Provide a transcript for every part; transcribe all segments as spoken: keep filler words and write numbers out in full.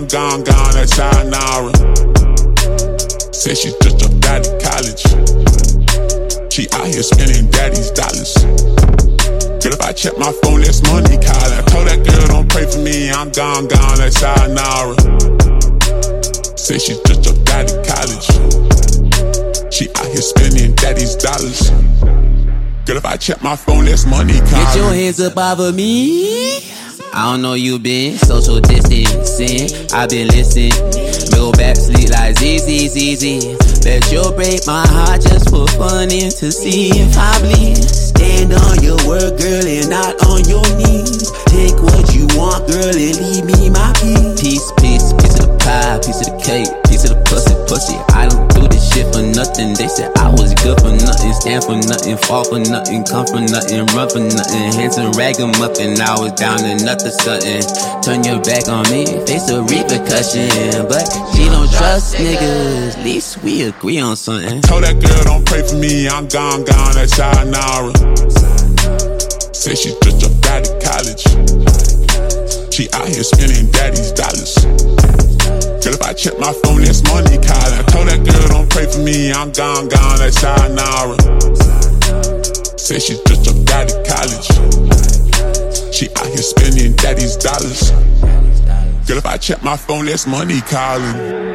gone, gone, that's sayonara. Said she just dropped out of college. She out here spending daddy's dollars. Girl, if I check my phone, that's money calling. I told that girl don't pray for me, I'm gone, gone, that's sayonara. Said she just dropped out of college. She out here spending daddy's dollars. Girl, if I check my phone, that's money calling. Get your hands up off of me. I don't know you been social distancing. I been listening. Go back to sleep like Z, Z, Z, Z. Bet you'll break my heart just for fun and to see if I bleed. Stand on your word, girl, and not on your knees. Take what you want, girl, and leave me my peace. Piece, piece, piece of the pie, piece of the cake, piece of the pussy, pussy. I don't do this shit for nothing. They said I was good for nothing, stand for nothing, fall for nothing, come for nothing, run for nothing. Handsome, rag 'em up, and I was down to nothing, something. Turn your back on me, face a repercussion. But she don't trust niggas, at least we agree on something. Told that girl don't pray for me, I'm gone, gone, that's sayonara. Said she just dropped out of college. She out here spending daddy's dollars. Girl, if I check my phone, that's money calling. I told that girl don't pray for me, I'm gone, gone, that's sayonara. Said she just dropped out of college. She out here spending daddy's dollars. Girl, if I check my phone, that's money calling.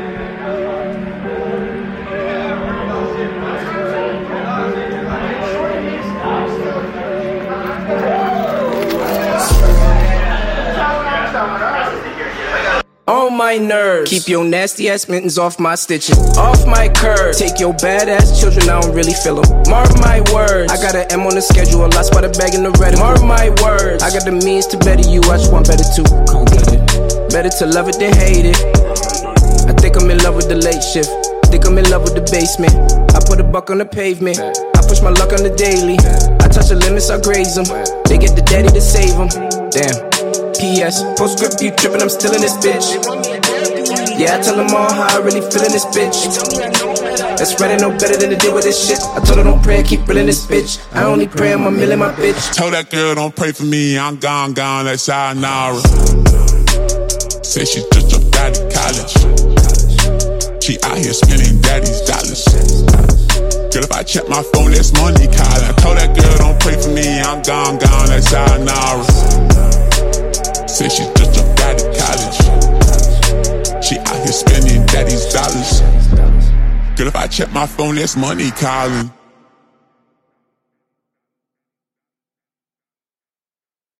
On my nerves, keep your nasty ass mittens off my stitches. Off my curves, take your badass children, I don't really feel them. Mark my words, I got an M on the schedule, I spot a bag in the red. Mark my words, I got the means to better you, I just want better too. Come get it. Better to love it than hate it. I think I'm in love with the late shift. Think I'm in love with the basement. I put a buck on the pavement. I push my luck on the daily. I touch the limits, I graze them. They get the daddy to save them. Damn. P S Postscript, you trippin', I'm still in this bitch. Yeah, I tell them all how I really feel in this bitch. That's right, I know better than to deal with this shit. I told her don't pray, I keep reeling this bitch. I only pray I'm a million my bitch. Told that girl don't pray for me, I'm gone, gone, that's sayonara. Said she just dropped out of college. She out here spending daddy's dollars. Girl, if I check my phone, that's money calling. I told that girl don't pray for me, I'm gone, gone, that's sayonara. Said she just dropped out of college. She out here spending daddy's dollars. Girl, if I check my phone, that's money calling.